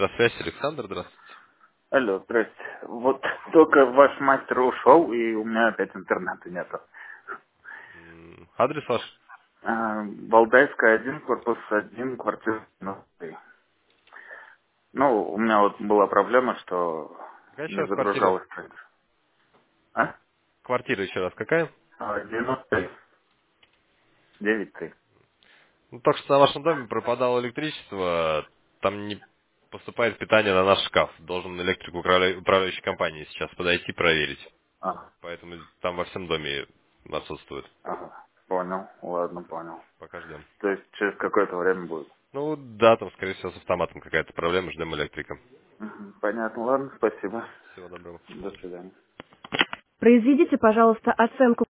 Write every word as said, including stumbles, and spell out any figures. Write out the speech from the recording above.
Электросвязь, Александр, здравствуйте. Алло, здрасте. Вот только ваш мастер ушел, и у меня опять интернета нету. М, Адрес ваш? А, Валдайская один, корпус один, квартира девяносто три. Ну, у меня вот была проблема, что Какая еще не раз квартира? загружалась страница. А? Квартира еще раз какая? А, девяносто три. девять три. Ну, только что на вашем доме пропадало электричество, там не поступает питание на наш шкаф. Должен электрик управля- управляющей компании сейчас подойти проверить. Ага, Поэтому там во всем доме отсутствует. ага. Понял, ладно, понял. Пока ждем. То есть через какое-то время будет. Ну да, там, скорее всего, с автоматом какая-то проблема, ждем электрика. Мгм, понятно, ладно, спасибо. Всего доброго. До свидания. Произведите, пожалуйста, оценку